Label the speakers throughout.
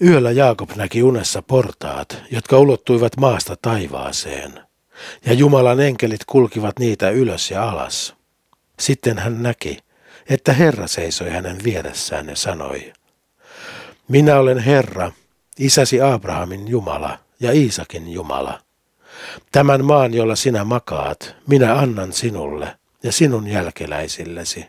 Speaker 1: Yöllä Jaakob näki unessa portaat, jotka ulottuivat maasta taivaaseen, ja Jumalan enkelit kulkivat niitä ylös ja alas. Sitten hän näki, että Herra seisoi hänen vieressään ja sanoi, minä olen Herra, isäsi Abrahamin Jumala ja Iisakin Jumala. Tämän maan, jolla sinä makaat, minä annan sinulle ja sinun jälkeläisillesi.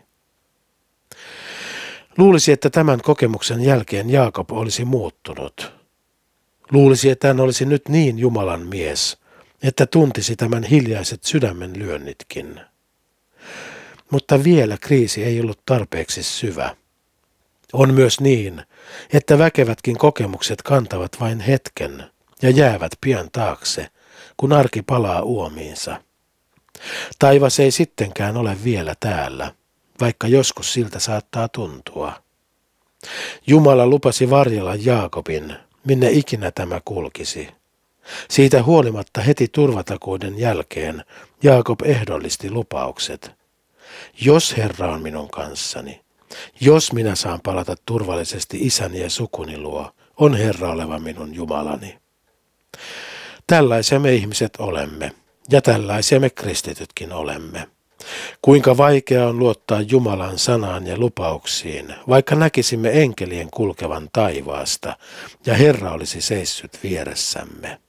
Speaker 1: Luulisi, että tämän kokemuksen jälkeen Jaakob olisi muuttunut. Luulisi, että hän olisi nyt niin Jumalan mies, että tuntisi tämän hiljaiset sydämen lyönnitkin. Mutta vielä kriisi ei ollut tarpeeksi syvä. On myös niin, että väkevätkin kokemukset kantavat vain hetken ja jäävät pian taakse, kun arki palaa uomiinsa. Taivas ei sittenkään ole vielä täällä, vaikka joskus siltä saattaa tuntua. Jumala lupasi varjella Jaakobin, minne ikinä tämä kulkisi. Siitä huolimatta heti turvatakuuden jälkeen Jaakob ehdollisti lupaukset. Jos Herra on minun kanssani, jos minä saan palata turvallisesti isäni ja sukuni luo, on Herra oleva minun Jumalani. Tällaisia me ihmiset olemme, ja tällaisia me kristitytkin olemme. Kuinka vaikea on luottaa Jumalan sanaan ja lupauksiin, vaikka näkisimme enkelien kulkevan taivaasta, ja Herra olisi seissyt vieressämme.